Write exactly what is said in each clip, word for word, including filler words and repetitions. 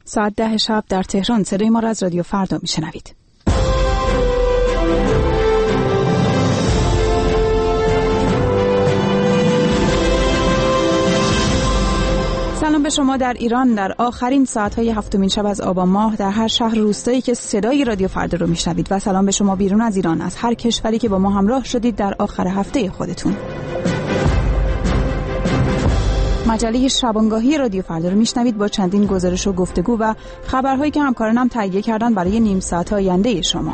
ساعت ده شب در تهران صدای ما را از رادیو فردا میشنوید. سلام به شما در ایران در آخرین ساعت‌های هفتمین شب از آبان ماه در هر شهر روستایی که صدای رادیو فردا رو میشنوید و سلام به شما بیرون از ایران از هر کشوری که با ما همراه شدید در آخر هفته خودتون. مجله شبانگاهی رادیو فردا رو میشنوید با چندین گزارش و گفتگو و خبرهایی که همکارانم تهیه کردن برای نیم ساعت آینده شما.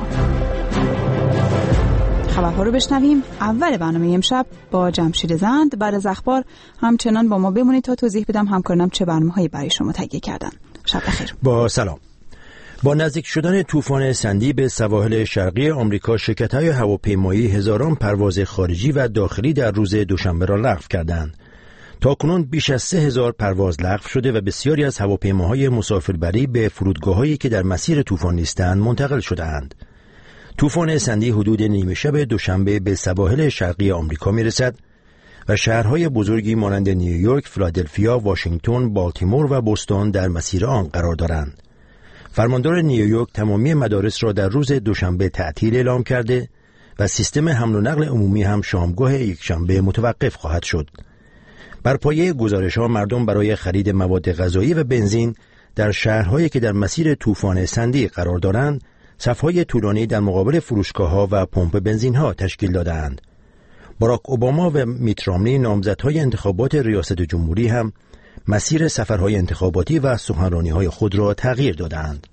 خبرها رو بشنویم. اول برنامه امشب با جمشید زند. بعد از اخبار همچنان با ما بمونید تا توضیح بدم همکارانم چه برنامه‌هایی برای شما تهیه کردن. شب بخیر. با سلام. با نزدیک شدن طوفان سندی به سواحل شرقی آمریکا، شرکت‌های هواپیمایی هزاران پرواز خارجی و داخلی در روز دوشنبه را لغو کردند. تاکنون بیش از سه هزار پرواز لغو شده و بسیاری از هواپیماهای مسافربری به فرودگاه‌هایی که در مسیر طوفان نیستند منتقل شده‌اند. طوفان سندی حدود نیمه شب دوشنبه به سواحل شرقی آمریکا میرسد و شهرهای بزرگی مانند نیویورک، فیلادلفیا، واشنگتن، بالتیمور و بوستون در مسیر آن قرار دارند. فرماندار نیویورک تمامی مدارس را در روز دوشنبه تعطیل اعلام کرده و سیستم حمل و نقل عمومی هم شامگاه یکشنبه متوقف خواهد شد. بر پایه گزارش‌ها مردم برای خرید مواد غذایی و بنزین در شهرهایی که در مسیر طوفان سندی قرار دارند صف‌های طولانی در مقابل فروشگاه‌ها و پمپ بنزین‌ها تشکیل داده‌اند. باراک اوباما و میت رامنی نامزدهای انتخابات ریاست جمهوری هم مسیر سفرهای انتخاباتی و سخنرانی‌های خود را تغییر داده‌اند.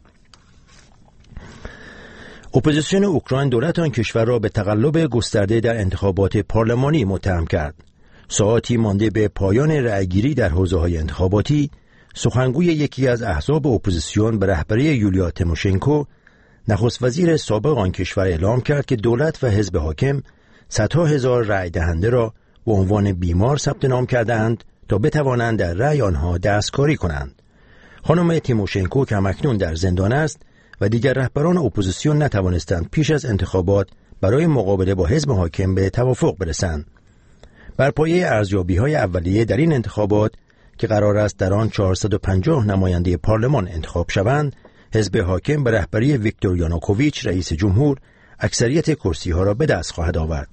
اپوزیسیون اوکراین دولت آن کشور را به تقلب گسترده در انتخابات پارلمانی متهم کرد. ساعاتی مانده به پایان رأیگیری در حوزه‌های انتخاباتی، سخنگوی یکی از احزاب اپوزیسیون به رهبری یولیا تیموشنکو، نخست وزیر سابق آن کشور، اعلام کرد که دولت و حزب حاکم صدها هزار رأی دهنده را به عنوان بیمار ثبت نام کردند تا بتوانند در رأی آنها دستکاری کنند. خانم تیموشنکو که همکنون در زندان است و دیگر رهبران اپوزیسیون نتوانستند پیش از انتخابات برای مقابله با حزب حاکم به توافق برسند. بر پایه ارزیابی‌های اولیه در این انتخابات که قرار است در آن چهارصد و پنجاه نماینده پارلمان انتخاب شوند، حزب حاکم به رهبری ویکتور یانوکوویچ رئیس جمهور اکثریت کرسی‌ها را به دست خواهد آورد.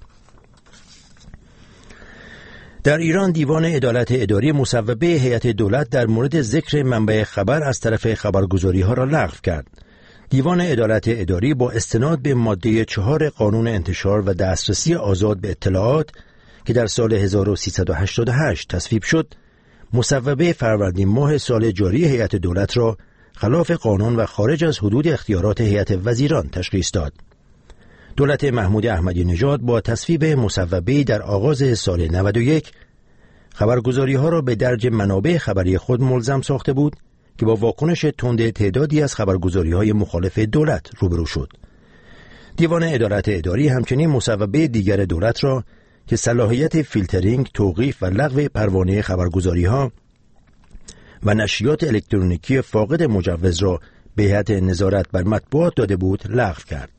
در ایران دیوان عدالت اداری مصوبه هیئت دولت در مورد ذکر منبع خبر از طرف خبرگزاری‌ها را لغو کرد. دیوان عدالت اداری با استناد به ماده چهار قانون انتشار و دسترسی آزاد به اطلاعات که در سال هزار و سیصد و هشتاد و هشت تصویب شد، مصوبه فروردین ماه سال جاری هیئت دولت را خلاف قانون و خارج از حدود اختیارات هیئت وزیران تشخیص داد. دولت محمود احمدی نژاد با تصویب مصوبه‌ای در آغاز سال نود و یک خبرگزاری‌ها را به درج منابع خبری خود ملزم ساخته بود که با واکنش تند تعدادی از خبرگزاری‌های مخالف دولت روبرو شد. دیوان عدالت اداری همچنین مصوبه دیگر دولت را که صلاحیت فیلترینگ، توقیف و لغو پروانه خبرگزاری‌ها و نشریات الکترونیکی فاقد مجوز را به هیئت نظارت بر مطبوعات داده بود لغو کرد.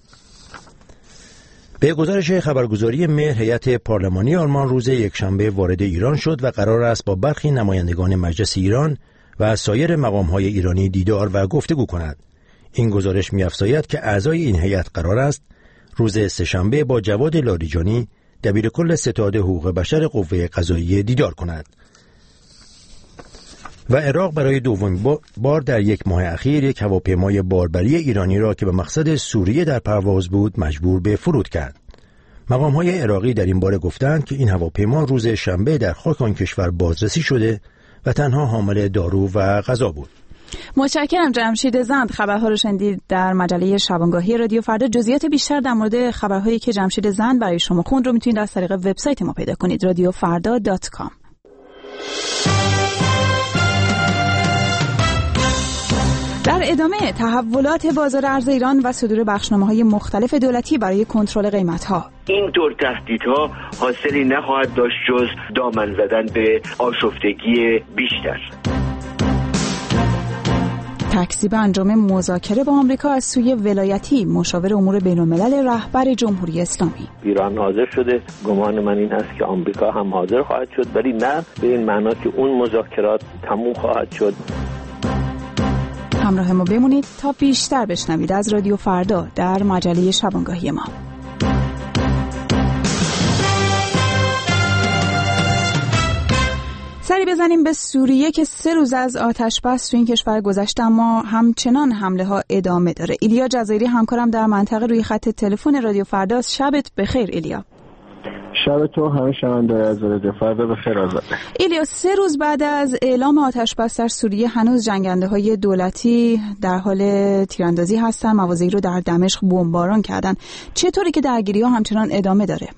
به گزارش خبرگزاری مهر، هیئت پارلمانی آلمان روز یکشنبه وارد ایران شد و قرار است با برخی نمایندگان مجلس ایران و سایر مقام‌های ایرانی دیدار و گفتگو کند. این گزارش می‌افزاید که اعضای این هیئت قرار است روز سه‌شنبه با جواد لاریجانی دبیر کل ستاد حقوق بشر قوه قضاییه دیدار کند. و عراق برای دومین بار در یک ماه اخیر یک هواپیمای باربری ایرانی را که به مقصد سوریه در پرواز بود مجبور به فرود کرد. مقام‌های عراقی در این باره گفتند که این هواپیما روز شنبه در خاک آن کشور بازرسی شده و تنها حامل دارو و غذا بود. متشکرم جمشید زند. خبرها رو شنیدید در مجله شبانگاهی رادیو فردا. جزئیات بیشتر در مورد خبرهایی که جمشید زند برای شما خوند رو میتونید از طریق وبسایت ما پیدا کنید رادیو فردا دات کام. در ادامه تحولات بازار ارز ایران و صدور بخشنامه‌های مختلف دولتی برای کنترل قیمت‌ها. این طور تهدیدها حاصلی نخواهد داشت جز دامن زدن به آشفتگی بیشتر. تکذیب انجام مذاکره با آمریکا از سوی ولایتی، مشاور امور بین‌الملل رهبر جمهوری اسلامی. ایران حاضر شده، گمان من این است که آمریکا هم حاضر خواهد شد، ولی نه به این معنا که اون مذاکرات تموم خواهد شد. همراه ما بمونید تا بیشتر بشنوید از رادیو فردا در مجله شبانگاهی ما. سری بزنیم به سوریه که سه روز از آتش بس تو این کشور گذشته، اما همچنان حمله ها ادامه داره. ایلیا جزایری همکارم در منطقه روی خط تلفن رادیو فرداست. شبت بخیر ایلیا. شب تو همه شنوندگان از رادیو فردا بخیر. آزاده ایلیا، سه روز بعد از اعلام آتش بس در سوریه هنوز جنگنده های دولتی در حال تیراندازی هستن، مواضعی رو در دمشق بمباران کردن. چطوری که درگیری ها همچنان ادامه داره؟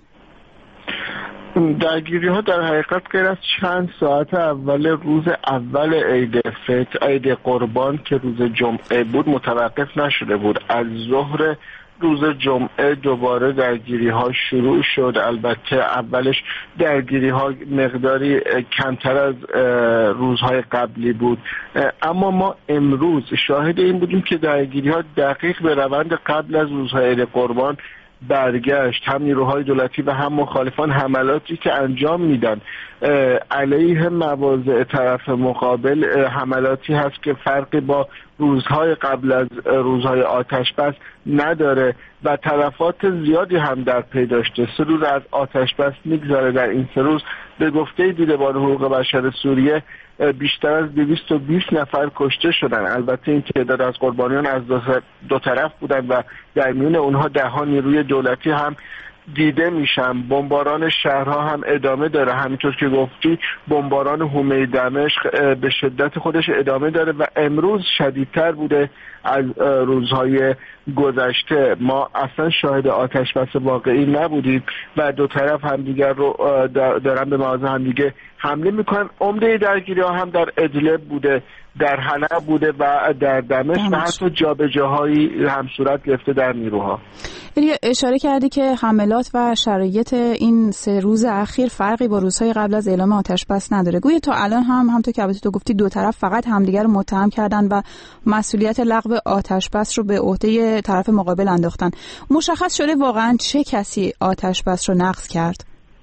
درگیری ها در حقیقت غیر از چند ساعت اول روز اول عید فطر، عید قربان که روز جمعه بود، متوقف نشده بود. از ظهر روز جمعه دوباره درگیری ها شروع شد. البته اولش درگیری ها مقداری کمتر از روزهای قبلی بود، اما ما امروز شاهد این بودیم که درگیری ها دقیق به روند قبل از روزهای عید قربان برگشت. هم نیروهای دولتی و هم مخالفان حملاتی که انجام میدن علیه مواضع طرف مقابل حملاتی هست که فرقی با روزهای قبل از روزهای آتش بس نداره و تلفات زیادی هم در پی داشته. سه روز از آتش بس میگذره. در این سه روز به گفته دیدبان حقوق بشر سوریه بیشتر از دویست و بیست نفر کشته شدن. البته این تعداد از قربانیان از دو طرف بودن و در میون اونها ده ها نیروی دولتی هم دیده میشن. بمباران شهرها هم ادامه داره. همینطور که گفتی بمباران حومه دمشق به شدت خودش ادامه داره و امروز شدیدتر بوده از روزهای گذشته. ما اصلا شاهد آتش بس واقعی نبودیم و دو طرف همدیگر رو دارن به مواضع همدیگه حمله میکنن. عمده درگیری ها هم در ادلب بوده، در حلب بوده و در دمشق و حتی جابجاهایی هم صورت گرفته در نیروها. اشاره کردی که حملات و شرایط این سه روز اخیر فرقی با روزهای قبل از اعلام آتش بس نداره. گویا تا الان هم همونطور که البته تو گفتی دو طرف فقط همدیگر رو متهم کردن و مسئولیت لغو آتش بس رو به عهده طرف مقابل انداختن. مشخص شده واقعا چه کسی آتش بس رو نقض کرد؟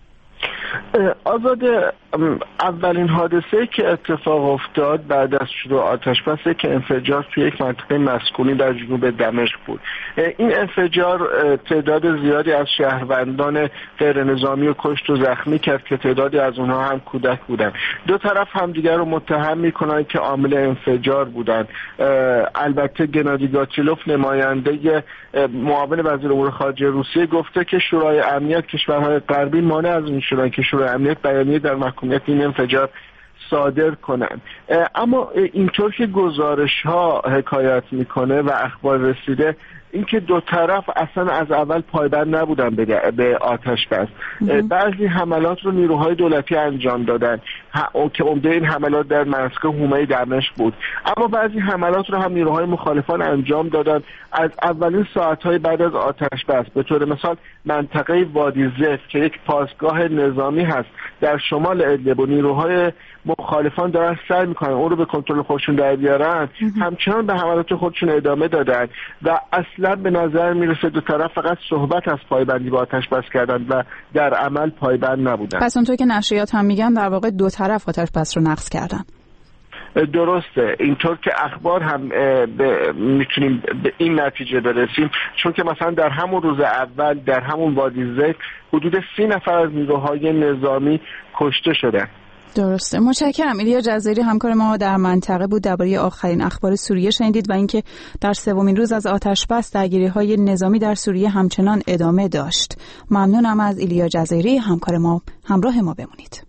آزاده، اولین حادثه که اتفاق افتاد بعد از شروع آتش بس که انفجار توی یک منطقه مسکونی در جنوب دمشق بود. این انفجار تعداد زیادی از شهروندان غیر نظامی رو کشت و زخمی کرد که تعدادی از اونها هم کودک بودن. دو طرف همدیگر رو متهم میکنن که عامل انفجار بودن. البته گنادی گاچیلوف نماینده معاون وزیر امور خارجه روسیه گفته که شورای امنیت کشورهای غربی مانع از این شدن که شورای امنیت بیانیه در محکومیت این انفجار صادر کنند. اما اینطور که گزارش ها حکایت میکنه و اخبار رسیده اینکه دو طرف اصلا از اول پایبند نبودن به آتش بس. بعضی حملات رو نیروهای دولتی انجام دادن که عمده این حملات در منطقه حومه دمشق بود، اما بعضی حملات رو هم نیروهای مخالفان انجام دادن از اولین ساعت‌های بعد از آتش بس. به طور مثال منطقه وادی زفت که یک پاسگاه نظامی هست در شمال ادلب و نیروهای مخالفان دارن سعی میکنن اون رو به کنترل خودشون در بیارن، همچنان به حملات خودشون ادامه دادن و اصلا به نظر میرسه دو طرف فقط صحبت از پایبندی با آتش بس کردن و در عمل پایبند نبودن. پس اونطور که نشریات هم میگن در واقع دو طرف آتش بس رو نقض کردن. درسته، اینطور که اخبار هم میتونیم به این نتیجه برسیم، چون که مثلا در همون روز اول در همون وادی زفت حدود سی نفر از نیروهای نظامی کشته شدن. درسته، متشکرم. ایلیا جزایری همکار ما در منطقه بود. درباره آخرین اخبار سوریه شنیدید و اینکه در سومین روز از آتش بس درگیری‌های نظامی در سوریه همچنان ادامه داشت. ممنونم از ایلیا جزایری همکار ما. همراه ما بمونید.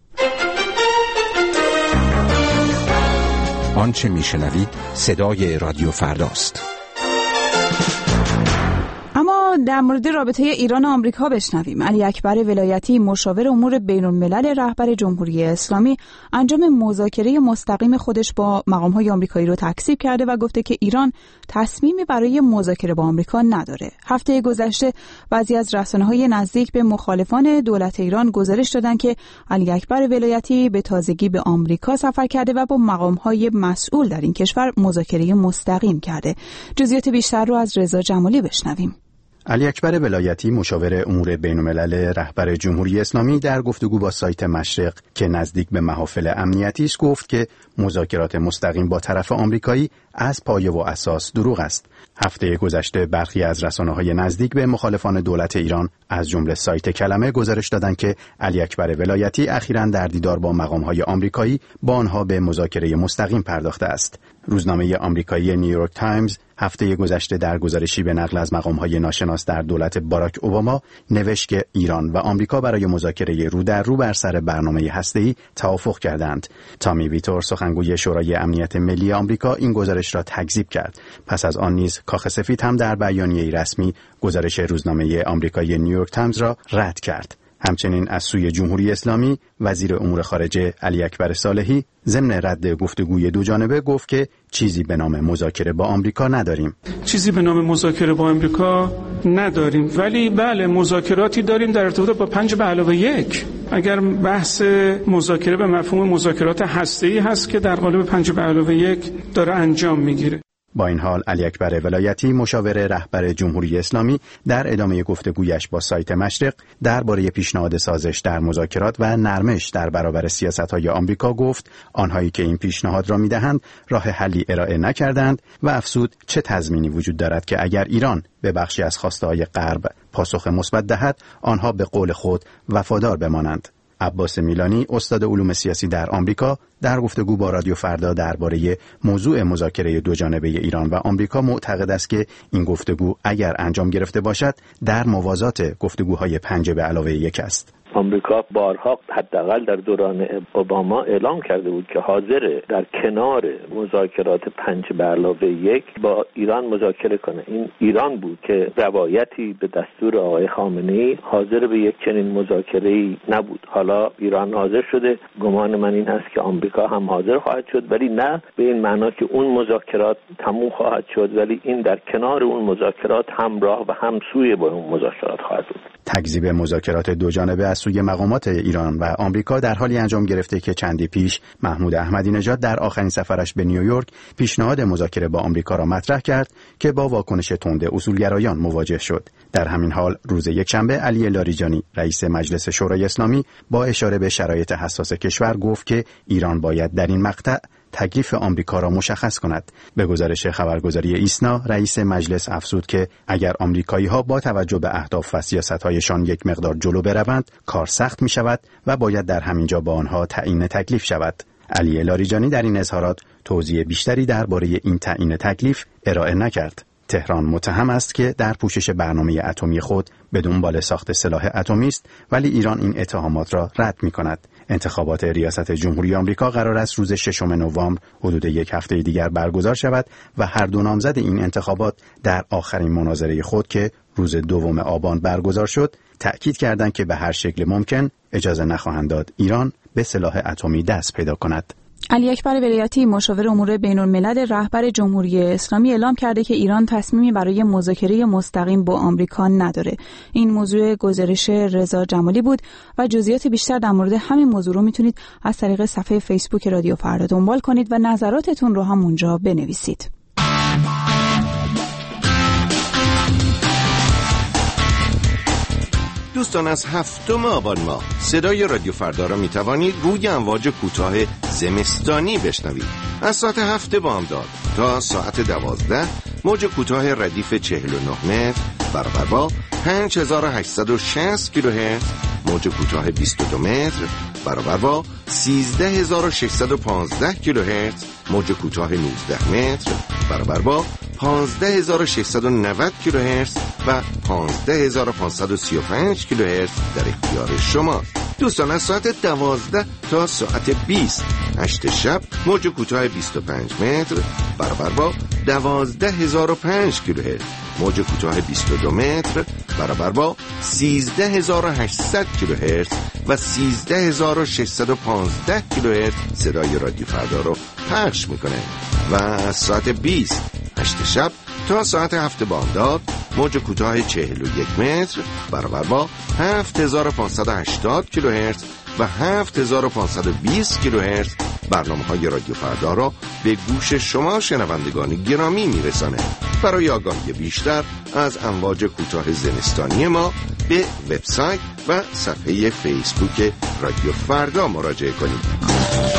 آنچه میشنوید صدای رادیو فرداست. اما در مورد رابطه ایران و آمریکا بشنویم. علی اکبر ولایتی مشاور امور بین‌الملل رهبر جمهوری اسلامی انجام مذاکره مستقیم خودش با مقام‌های آمریکایی رو تکذیب کرده و گفته که ایران تصمیمی برای مذاکره با آمریکا نداره. هفته گذشته بعضی از رسانه‌های نزدیک به مخالفان دولت ایران گزارش دادن که علی اکبر ولایتی به تازگی به آمریکا سفر کرده و با مقام‌های مسئول در این کشور مذاکره مستقیم کرده. جزئیات بیشتر رو از رضا جمالی بشنویم. علی اکبر ولایتی مشاور امور بین‌الملل رهبر جمهوری اسلامی در گفتگو با سایت مشرق که نزدیک به محافل امنیتی است گفت که مذاکرات مستقیم با طرف آمریکایی از پایه و اساس دروغ است. هفته گذشته برخی از رسانه‌های نزدیک به مخالفان دولت ایران از جمله سایت کلمه گزارش دادند که علی اکبر ولایتی اخیراً در دیدار با مقام‌های آمریکایی با آنها به مذاکره مستقیم پرداخته است. روزنامه آمریکایی نیویورک تایمز هفته گذشته در گزارشی به نقل از مقام‌های ناشناس در دولت باراک اوباما نوشت که ایران و آمریکا برای مذاکره رو در رو بر سر برنامه هسته‌ای توافق کردند. تامی ویتور سخنگوی شورای امنیت ملی آمریکا این گزارش را تکذیب کرد. پس از آن نیز کاخ سفید هم در بیانیه‌ای رسمی گزارش روزنامه آمریکایی نیویورک تایمز را رد کرد. همچنین از سوی جمهوری اسلامی وزیر امور خارجه علی اکبر صالحی ضمن رد گفتگوی دو جانبه گفت که چیزی به نام مذاکره با آمریکا نداریم. چیزی به نام مذاکره با آمریکا نداریم، ولی بله مذاکراتی داریم در ارتباط با پنج به علاوه یک. اگر بحث مذاکره به مفهوم مذاکرات هسته‌ای هست که در قالب پنج به علاوه یک داره انجام میگیره. با این حال علی اکبر ولایتی مشاور رهبر جمهوری اسلامی در ادامه گفتگویش با سایت مشرق درباره پیشنهاد سازش در مذاکرات و نرمش در برابر سیاست‌های آمریکا گفت آنهایی که این پیشنهاد را می‌دهند راه حلی ارائه نکردند و افزود چه تضمینی وجود دارد که اگر ایران به بخشی از خواسته‌های غرب پاسخ مثبت دهد آنها به قول خود وفادار بمانند. عباس میلانی استاد علوم سیاسی در آمریکا در گفتگو با رادیو فردا درباره موضوع مذاکره دو جانبه ایران و آمریکا معتقد است که این گفتگو اگر انجام گرفته باشد در موازات گفتگوهای پنج به علاوه یک است. آمریکا بارها حداقل در دوران اوباما اعلام کرده بود که حاضر در کنار مذاکرات پنج به علاوه یک با ایران مذاکره کنه. این ایران بود که روایتی به دستور آقای خامنه‌ای حاضر به یک چنین مذاکره‌ای نبود. حالا ایران حاضر شده، گمان من این هست که آمریکا هم حاضر خواهد شد، ولی نه به این معنا که اون مذاکرات تموم خواهد شد، ولی این در کنار اون مذاکرات همراه و همسوی با اون مذاکرات خواهد بود. تکذیب مذاکرات دو جانبه از سوی مقامات ایران و آمریکا در حالی انجام گرفته که چندی پیش محمود احمدی نژاد در آخرین سفرش به نیویورک پیشنهاد مذاکره با آمریکا را مطرح کرد که با واکنش تند اصولگرایان مواجه شد. در همین حال روز یکشنبه علی لاریجانی رئیس مجلس شورای اسلامی با اشاره به شرایط حساس کشور گفت که ایران باید در این مقطع تکلیف آمریکا را مشخص کند. به گزارش خبرگزاری ایسنا رئیس مجلس افزود که اگر آمریکایی‌ها با توجه به اهداف و سیاست‌هایشان یک مقدار جلو بروند کار سخت می‌شود و باید در همین جا با آنها تعیین تکلیف شود. علی لاریجانی در این اظهارات توضیح بیشتری درباره این تعیین تکلیف ارائه نکرد. تهران متهم است که در پوشش برنامه اتمی خود به دنبال ساخت سلاح اتمی است، ولی ایران این اتهامات را رد می‌کند. انتخابات ریاست جمهوری آمریکا قرار است روز ششم نوامبر حدود یک هفته دیگر برگزار شود و هر دو نامزد این انتخابات در آخرین مناظره خود که روز دوم آبان برگزار شد تأکید کردند که به هر شکل ممکن اجازه نخواهند داد ایران به سلاح اتمی دست پیدا کند. علی اکبر ولایتی مشاور امور بین‌الملل رهبر جمهوری اسلامی اعلام کرده که ایران تصمیمی برای مذاکره مستقیم با آمریکا نداره. این موضوع گزارش رضا جمالی بود و جزئیات بیشتر در مورد همین موضوع رو میتونید از طریق صفحه فیسبوک رادیو فردا دنبال کنید و نظراتتون رو هم اونجا بنویسید. دوستان از هفتم آبان ماه صدای رادیو فردا را می توانید روی امواج کوتاه زمستانی بشنوید. از ساعت هفت بامداد تا ساعت دوازده موج کوتاه ردیف چهل و نه متر برابر با پنج هزار و هشتصد و شصت کیلوهرتز، موج کوتاه بیست و دو متر برابر با سیزده هزار و ششصد و پانزده کیلوهرتز، موج کوتاه نوزده متر برابر با پانزده هزار و ششصد و نود کیلوهرتز و پانزده هزار و پانصد و سی و پنج کیلوهرتز در اختیار شما. دوستان از ساعت دوازده تا ساعت بیست هشت شب موج کوتاه بیست و پنج متر برابر با دوازده هزار و پنج کیلوهرتز، موج کوتاه بیست و دو متر برابر با سیزده هزار و هشتصد کیلوهرتز و سیزده هزار و ششصد و پانزده کیلوهرتز صدای رادیو فردا رو پخش میکنه. و از ساعت بیست هشت شب تا ساعت هفت بامداد موج کوتاه چهل و یک متر برابر با هفت هزار و پانصد و هشتاد کیلوهرتز و هفت هزار و پانصد و بیست کیلوهرتز برنامه‌های رادیو فردا را به گوش شما شنوندگان گرامی میرسانه. برای آگاهی بیشتر از امواج کوتاه زمستانی ما به وبسایت و صفحه فیسبوک رادیو فردا مراجعه کنید.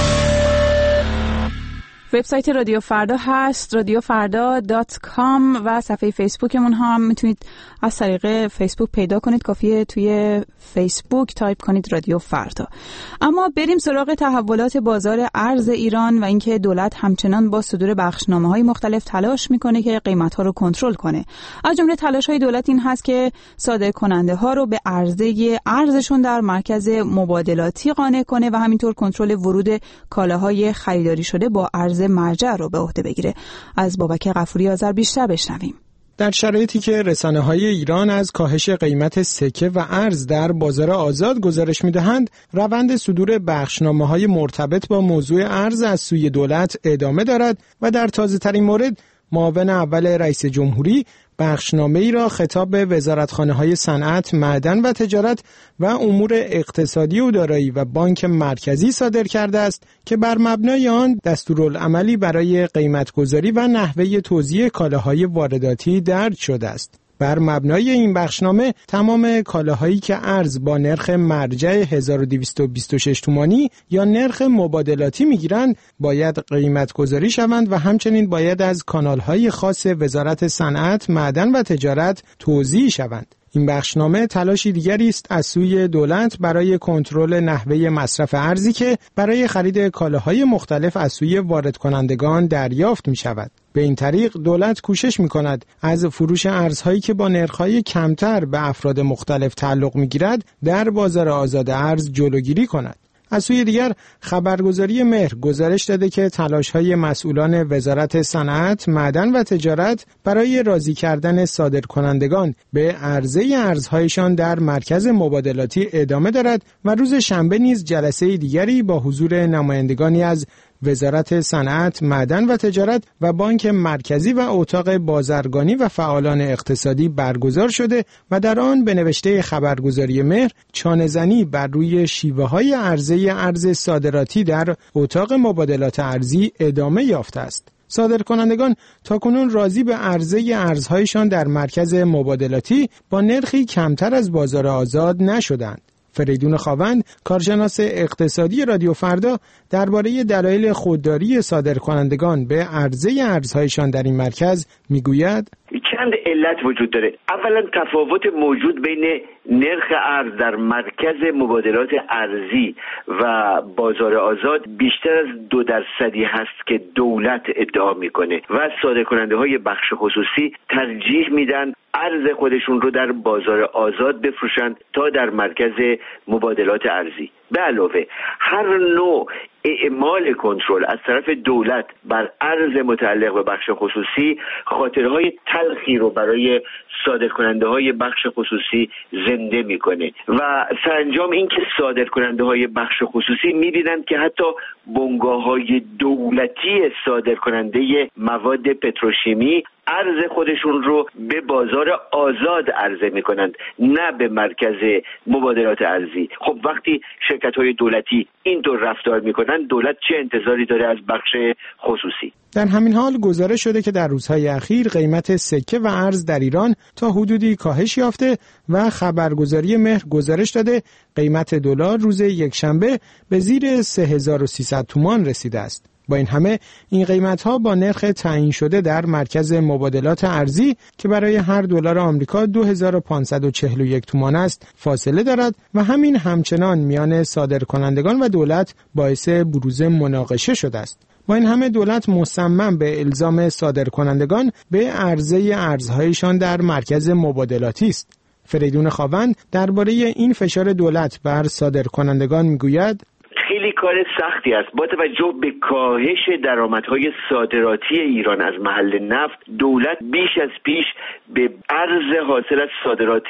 وبسایت رادیو فردا هست رادیو فردا دات کام و صفحه فیسبوکمون هم میتونید از طریق فیسبوک پیدا کنید. کافیه توی فیسبوک تایپ کنید رادیو فردا. اما بریم سراغ تحولات بازار ارز ایران و اینکه دولت همچنان با صدور بخشنامه‌های مختلف تلاش میکنه که قیمت‌ها رو کنترل کنه. از جمله تلاش‌های دولت این هست که صادرکننده‌ها رو به عرضه ارزشون در مرکز مبادلاتی قانع کنه و همینطور کنترل ورود کالاهای خریداری شده با ارز مرجع رو به عهده بگیره. از بابک غفوری آذر بیشتر بشنویم. در شرایطی که رسانه‌های ایران از کاهش قیمت سکه و ارز در بازار آزاد گزارش می‌دهند، روند صدور بخشنامه‌های مرتبط با موضوع ارز از سوی دولت ادامه دارد و در تازه‌ترین مورد معاون اول رئیس جمهوری بخشنامه‌ای را خطاب به وزارتخانه‌های صنعت، معدن و تجارت و امور اقتصادی و دارایی و بانک مرکزی صادر کرده است که بر مبنای آن دستورالعملی برای قیمت‌گذاری و نحوه توزیع کالاهای وارداتی درج شده است. بر مبنای این بخشنامه تمام کالاهایی که ارز با نرخ مرجع هزار و دویست و بیست و شش تومانی یا نرخ مبادلاتی میگیرند باید قیمت گذاری شوند و همچنین باید از کانالهای خاص وزارت صنعت، معدن و تجارت توزیع شوند. این بخشنامه تلاشی دیگری است از سوی دولت برای کنترل نحوه مصرف ارزی که برای خرید کالاهای مختلف از سوی وارد کنندگان دریافت می شود. به این طریق دولت کوشش می کند از فروش ارزهایی که با نرخ‌های کمتر به افراد مختلف تعلق می گیرد در بازار آزاد ارز جلوگیری کند. از سوی دیگر خبرگزاری مهر گزارش داده که تلاش‌های مسئولان وزارت صنعت، معدن و تجارت برای راضی کردن صادرکنندگان به عرضه ارزهایشان در مرکز مبادلاتی ادامه دارد و روز شنبه نیز جلسه دیگری با حضور نمایندگانی از وزارت صنعت، معدن و تجارت و بانک مرکزی و اتاق بازرگانی و فعالان اقتصادی برگزار شده و در آن به نوشته خبرگزاری مهر چانه‌زنی بر روی شیوه‌های عرضه ارز صادراتی در اتاق مبادلات ارزی ادامه یافته است. صادرکنندگان تاکنون راضی به عرضه ارزهایشان در مرکز مبادلاتی با نرخی کمتر از بازار آزاد نشدند. فریدون خاوند، کارشناس اقتصادی رادیو فردا، درباره دلایل خودداری صادرکنندگان به عرضه ارزهایشان در این مرکز میگوید: چند علت وجود داره. اولا تفاوت موجود بین نرخ ارز در مرکز مبادلات ارزی و بازار آزاد بیشتر از دو درصدی هست که دولت ادعا میکنه و صادرکننده های بخش خصوصی ترجیح میدن ارز خودشون رو در بازار آزاد بفروشند تا در مرکز مبادلات ارزی. به علاوه هر نوع اعمال کنترل از طرف دولت بر ارز متعلق به بخش خصوصی خاطرهای تلخی رو برای صادرکننده های بخش خصوصی زنده میکنه و سرانجام این که صادرکننده های بخش خصوصی میبینند که حتی بنگاه های دولتی صادرکننده مواد پتروشیمی ارز خودشون رو به بازار آزاد عرضه میکنند، نه به مرکز مبادلات ارزی. خب وقتی شرکت های دولتی اینطور رفتار میکنند، دولت چه انتظاری داره از بخش خصوصی؟ در همین حال گزارش شده که در روزهای اخیر قیمت سکه و ارز در ایران تا حدودی کاهش یافته و خبرگزاری مهر گزارش داده قیمت دلار روز یکشنبه به زیر سه هزار و سیصد تومان رسیده است. با این همه این قیمت‌ها با نرخ تعیین شده در مرکز مبادلات ارزی که برای هر دلار آمریکا دو هزار و پانصد و چهل و یک تومان است فاصله دارد و همین همچنان میان صادرکنندگان و دولت باعث بروز مناقشه شده است. با این همه دولت مصمم به الزام صادرکنندگان به عرضه ارزهایشان در مرکز مبادلاتی است. فریدون خاوند درباره این فشار دولت بر صادرکنندگان میگوید: خیلی کار سختی است. با توجه به کاهش درآمدهای صادراتی ایران از محل نفت، دولت بیش از پیش به ارز حاصل از صادرات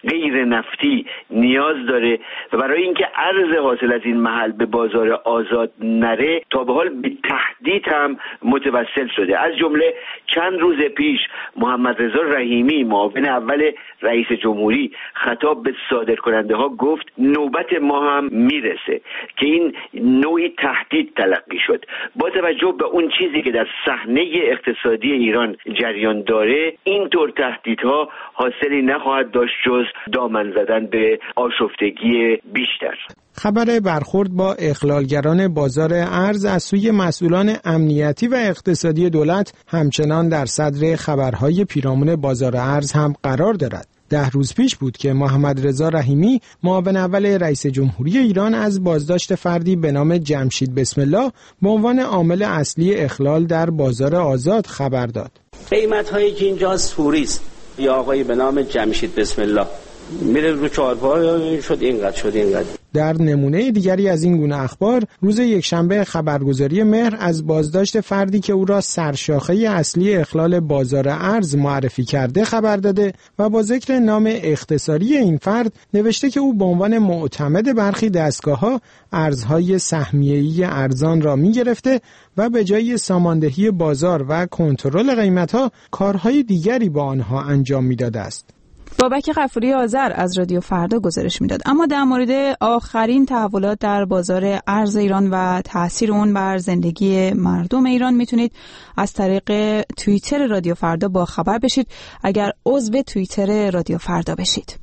غیر نفتی نیاز داره و برای اینکه ارز حاصل از این محل به بازار آزاد نره تا به حال به تهدید هم متوسل شده. از جمله چند روز پیش محمد رضا رحیمی معاون اول رئیس جمهوری خطاب به صادرکننده ها گفت نوبت ما هم میرسه که این نوعی تهدید تلقی شد. با توجه به اون چیزی که در صحنه اقتصادی ایران جریان داره، این طور تهدیدها حاصلی نخواهد داشت جز دامن زدن به آشفتگی بیشتر. خبر برخورد با اخلالگران بازار ارز از سوی مسئولان امنیتی و اقتصادی دولت همچنان در صدر خبرهای پیرامون بازار ارز هم قرار دارد. ده روز پیش بود که محمد رضا رحیمی معاون اول رئیس جمهوری ایران از بازداشت فردی به نام جمشید بسم الله به عنوان عامل اصلی اخلال در بازار آزاد خبر داد. قیمت هایی که اینجا سوری است، یا آقایی به نام جمشید بسم الله میره رو چهارپا شد اینقدر شد اینقدر. در نمونه دیگری از این گونه اخبار، روز یکشنبه خبرگزاری مهر از بازداشت فردی که او را سرشاخه اصلی اخلال بازار ارز معرفی کرده خبر داده و با ذکر نام اختصاری این فرد نوشته که او به عنوان معتمد برخی دستگاه‌ها ارزهای سهمیه‌ای ارزان را می‌گرفته و به جای ساماندهی بازار و کنترل قیمت‌ها کارهای دیگری با آنها انجام می‌داده است. بابک غفوری آذر از رادیو فردا گزارش میداد. اما در مورد آخرین تحولات در بازار ارز ایران و تأثیر اون بر زندگی مردم ایران میتونید از طریق توییتر رادیو فردا با خبر بشید اگر عضو توییتر رادیو فردا بشید.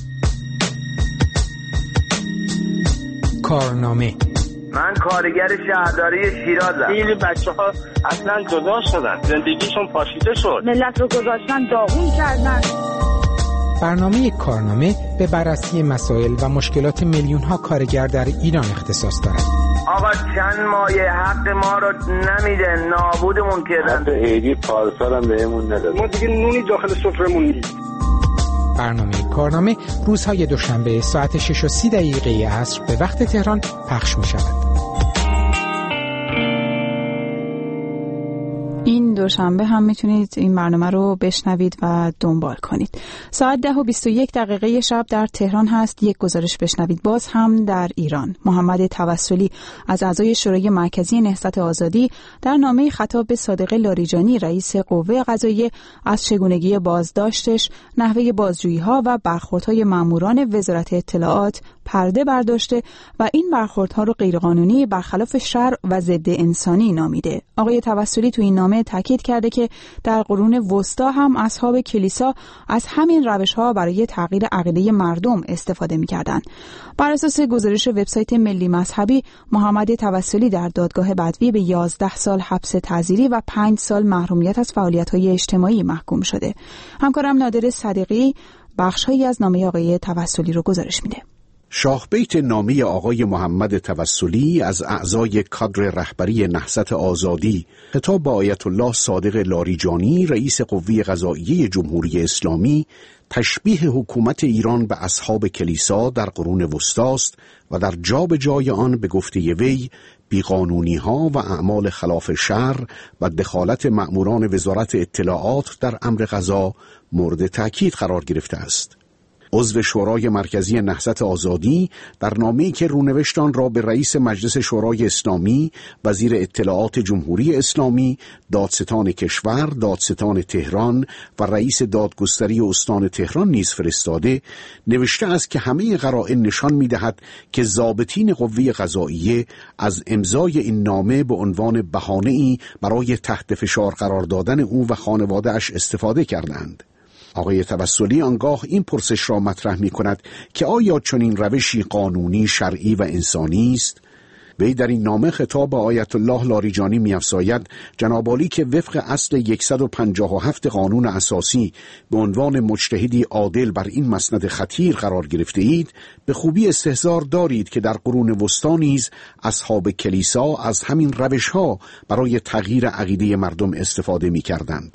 کارنامه. من کارگر شهرداری شیرازم. خیلی بچه‌ها اصلا جدا شدن، زندگیشون پاشیده شد، ملت رو گذاشتن داغون کردن. برنامه کارنامه به بررسی مسائل و مشکلات میلیون‌ها کارگر در ایران اختصاص دارد. آقا چند مایه حق ما رو نمیده، نابودمون کردن. حتی عیدی پارسال هم بهمون نداد. ما دیگه نونی داخل سفرمون نیست. برنامه کارنامه روزهای دوشنبه ساعت شش و سی دقیقه عصر به وقت تهران پخش می شود. این دوشنبه هم میتونید این برنامه رو بشنوید و دنبال کنید. ساعت ده و بیست و یک دقیقه شب در تهران هست. یک گزارش بشنوید باز هم در ایران. محمد توسلی از اعضای شورای مرکزی نهضت آزادی در نامه خطاب به صادق لاریجانی رئیس قوه قضاییه از چگونگی بازداشتش، نحوه بازجویی‌ها و برخوردهای ماموران وزارت اطلاعات پرده برداشته و این برخوردها رو غیرقانونی، برخلاف شرع و ضد انسانی نامیده. آقای توسلی تو این نامه تاکید کرده که در قرون وسطا هم اصحاب کلیسا از همین روش‌ها برای تغییر عقیده مردم استفاده می‌کردند. بر اساس گزارش وبسایت ملی مذهبی، محمد توسلی در دادگاه بدوی به یازده سال حبس تعزیری و پنج سال محرومیت از فعالیت‌های اجتماعی محکوم شده. همکارم نادر صدیقی بخش‌هایی از نامه آقای توسلی رو گزارش میده. شاهبیت نامه آقای محمد توسلی از اعضای کادر رهبری نهضت آزادی خطاب به آیت الله صادق لاریجانی رئیس قوه قضاییه جمهوری اسلامی تشبیه حکومت ایران به اصحاب کلیسا در قرون وسطی است و در جا به جای آن به گفته وی بیقانونی‌ها و اعمال خلاف شرع و دخالت مأموران وزارت اطلاعات در امر قضا مورد تأکید قرار گرفته است. عضو شورای مرکزی نهضت آزادی در نامه‌ای که رونوشت آن را به رئیس مجلس شورای اسلامی، وزیر اطلاعات جمهوری اسلامی، دادستان کشور، دادستان تهران و رئیس دادگستری استان تهران نیز فرستاده، نوشته است که همه قرائن نشان می‌دهد که ضابطین قوه قضاییه از امضای این نامه به عنوان بهانه‌ای برای تحت فشار قرار دادن او و خانواده‌اش استفاده کردند. آقای توسلی آنگاه این پرسش را مطرح می کند که آیا چنین روشی قانونی، شرعی و انسانی است؟ وی در این نامه خطاب به آیت الله لاریجانی می افزاید جناب عالی که وفق اصل صد و پنجاه و هفت قانون اساسی به عنوان مجتهدی عادل بر این مسند خطیر قرار گرفته اید، به خوبی استحضار دارید که در قرون وسطی نیز اصحاب کلیسا از همین روش‌ها برای تغییر عقیده مردم استفاده می کردند.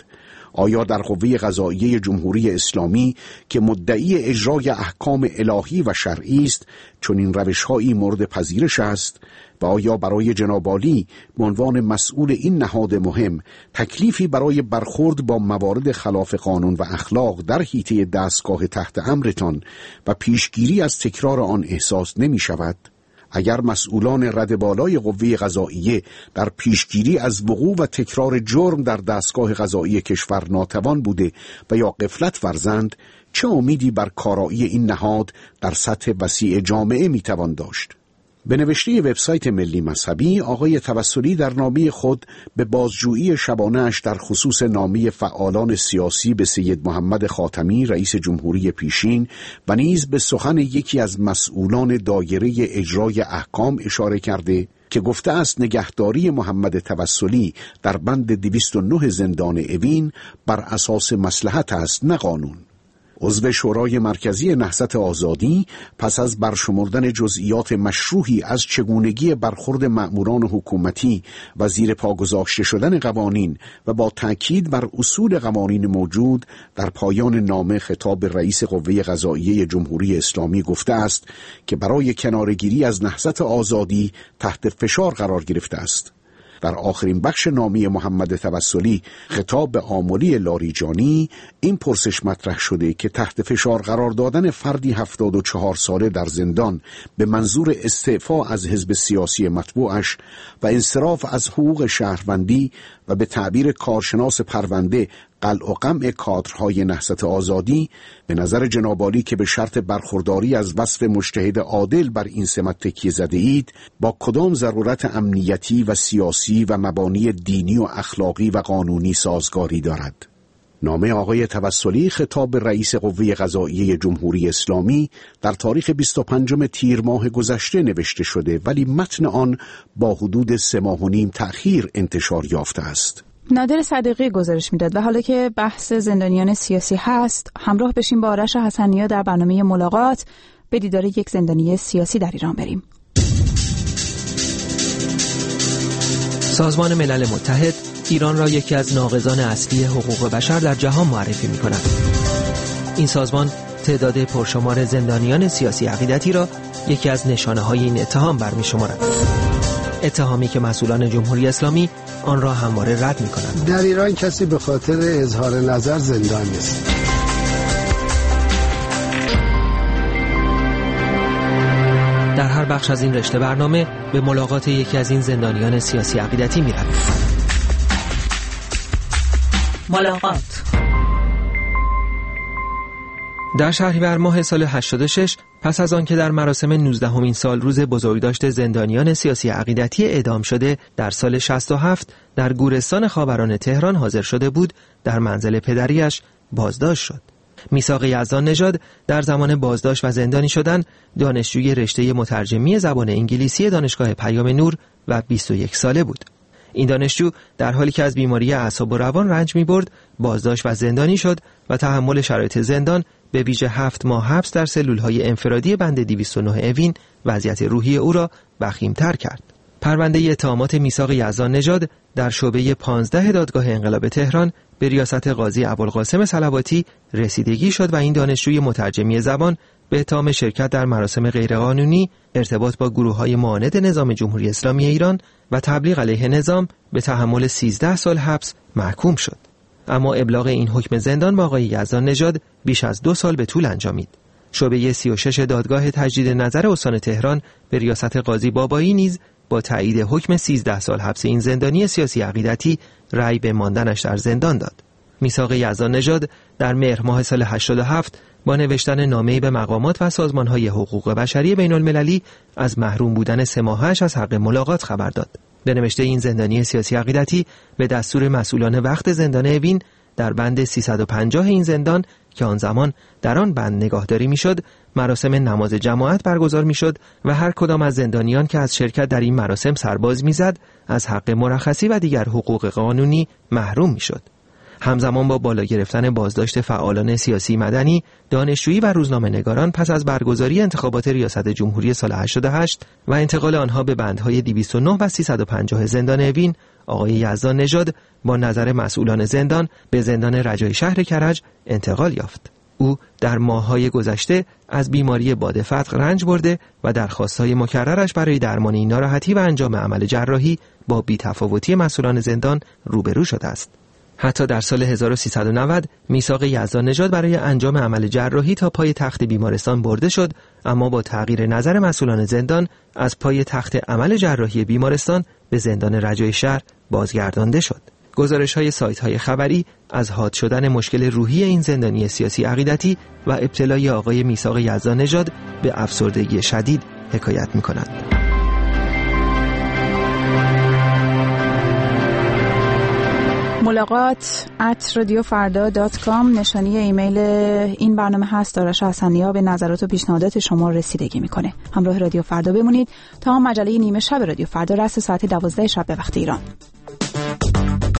آیا در قوه قضاییه جمهوری اسلامی که مدعی اجرای احکام الهی و شرعی است چنین روش‌هایی مورد پذیرش است؟ و آیا برای جناب عالی به عنوان مسئول این نهاد مهم تکلیفی برای برخورد با موارد خلاف قانون و اخلاق در حیطه دستگاه تحت امرتان و پیشگیری از تکرار آن احساس نمی شود؟ اگر مسئولان رد بالای قوه قضاییه در پیشگیری از وقوع و تکرار جرم در دستگاه قضایی کشور ناتوان بوده و یا غفلت ورزند، چه امیدی بر کارایی این نهاد در سطح وسیع جامعه می توان داشت؟ به نوشته وبسایت ملی مذهبی، آقای توسلی در نامه خود به بازجویی شبانه‌اش در خصوص نامه فعالان سیاسی به سید محمد خاتمی رئیس جمهوری پیشین و نیز به سخن یکی از مسئولان دایره اجرای احکام اشاره کرده که گفته است نگهداری محمد توسلی در بند دویست و نه زندان اوین بر اساس مصلحت است نه قانون. عضو شورای مرکزی نهضت آزادی پس از برشمردن جزئیات مشروحی از چگونگی برخورد مأموران حکومتی و زیر پا گذاشته شدن قوانین و با تأکید بر اصول قوانین موجود در پایان نامه خطاب به رئیس قوه قضاییه جمهوری اسلامی گفته است که برای کنارگیری از نهضت آزادی تحت فشار قرار گرفته است. در آخرین بخش نامه محمد توسلی خطاب به آملی لاریجانی این پرسش مطرح شده که تحت فشار قرار دادن فردی هفتاد و چهار ساله در زندان به منظور استعفا از حزب سیاسی مطبوعش و انصراف از حقوق شهروندی و به تعبیر کارشناس پرونده قلع و قمع کادرهای نهضت آزادی، به نظر جناب عالی که به شرط برخورداری از وصف مجتهد عادل بر این سمت تکیه زده اید، با کدام ضرورت امنیتی و سیاسی و مبانی دینی و اخلاقی و قانونی سازگاری دارد؟ نامه آقای توسلی خطاب به رئیس قوه قضاییه جمهوری اسلامی در تاریخ بیست و پنجم تیر ماه گذشته نوشته شده، ولی متن آن با حدود سه ماه و نیم تأخیر انتشار یافته است. نادر صدیقی گزارش میداد و حالا که بحث زندانیان سیاسی هست، همراه بشیم با آرش حسنیا در برنامه ملاقات به دیدار یک زندانی سیاسی در ایران بریم. سازمان ملل متحد ایران را یکی از ناقضان اصلی حقوق بشر در جهان معرفی می کند. این سازمان تعداد پرشمار زندانیان سیاسی عقیدتی را یکی از نشانه های این اتهام برمی شمارد. اتهامی که مسئولان جمهوری اسلامی آن را همواره رد می کنند. در ایران کسی به خاطر اظهار نظر زندان نیست. در هر بخش از این رشته برنامه به ملاقات یکی از این زندانیان سیاسی عقیدتی می رویم. ملاقات. در شهریور ماه سال هشتاد و شش، پس از آنکه در مراسم نوزدهمین سال روز بزرگداشت زندانیان سیاسی عقیدتی اعدام شده در سال شصت و هفت در گورستان خاوران تهران حاضر شده بود، در منزل پدریش بازداشت شد. میثاق یزدان نژاد در زمان بازداشت و زندانی شدن دانشجوی رشته مترجمی زبان انگلیسی دانشگاه پیام نور و بیست و یک ساله بود. این دانشجو در حالی که از بیماری اعصاب و روان رنج می‌برد، بازداشت و زندانی شد و تحمل شرایط زندان به ویژه هفت ماه حبس در سلول‌های انفرادی بند دویست و نه اوین وضعیت روحی او را وخیم‌تر کرد. پرونده اتهامات میثاق یزدان نژاد در شعبه پانزده دادگاه انقلاب تهران به ریاست قاضی ابوالقاسم صلواتی رسیدگی شد و این دانشجوی مترجمی زبان به اتهام شرکت در مراسم غیرقانونی، ارتباط با گروه‌های معاند نظام جمهوری اسلامی ایران و تبلیغ علیه نظام به تحمل سیزده سال حبس محکوم شد. اما ابلاغ این حکم زندان با آقای یزدان نژاد بیش از دو سال به طول انجامید. شعبه سی و شش دادگاه تجدید نظر استان تهران به ریاست قاضی بابایی نیز با تایید حکم سیزده سال حبس این زندانی سیاسی عقیدتی رأی به ماندنش در زندان داد. میثاق یزدان نژاد در مهر ماه سال هشتاد و هفت با نوشتن نامه‌ای به مقامات و سازمان‌های حقوق بشری بین‌المللی از محروم بودن سه ماهش از حق ملاقات خبر داد. به نوشته این زندانی سیاسی عقیدتی به دستور مسئولان وقت زندان اوین در بند سیصد و پنجاه این زندان که آن زمان در آن بند نگاهداری میشد، مراسم نماز جماعت برگزار میشد و هر کدام از زندانیان که از شرکت در این مراسم سرباز میزد از حق مرخصی و دیگر حقوق قانونی محروم میشد. همزمان با بالا گرفتن بازداشت فعالان سیاسی مدنی، دانشجویی و روزنامه‌نگاران پس از برگزاری انتخابات ریاست جمهوری سال هشتاد و هشت و انتقال آنها به بندهای دویست و نه و سیصد و پنجاه زندان اوین، آقای یزدان نژاد با نظر مسئولان زندان به زندان رجایی شهر کرج انتقال یافت. او در ماه‌های گذشته از بیماری باد فتق رنج برده و درخواست‌های مکررش برای درمان این ناراحتی و انجام عمل جراحی با بی‌تفاوتی مسئولان زندان روبرو شده است. حتی در سال هزار و سیصد و نود میثاق یزدان نژاد برای انجام عمل جراحی تا پای تخت بیمارستان برده شد، اما با تغییر نظر مسئولان زندان از پای تخت عمل جراحی بیمارستان به زندان رجایی شهر بازگردانده شد. گزارش‌های سایت‌های خبری از حاد شدن مشکل روحی این زندانی سیاسی عقیدتی و ابتلای آقای میثاق یزدان نژاد به افسردگی شدید حکایت می‌کنند. ملاقات ات رادیو فردا دات کام نشانی ایمیل این برنامه هست. دارش حسنی‌ها به نظرات و پیشنهادات شما رسیدگی میکنه. همراه رادیو فردا بمونید تا مجله نیمه شب رادیو فردا رسد ساعت دوازده شب به وقت ایران.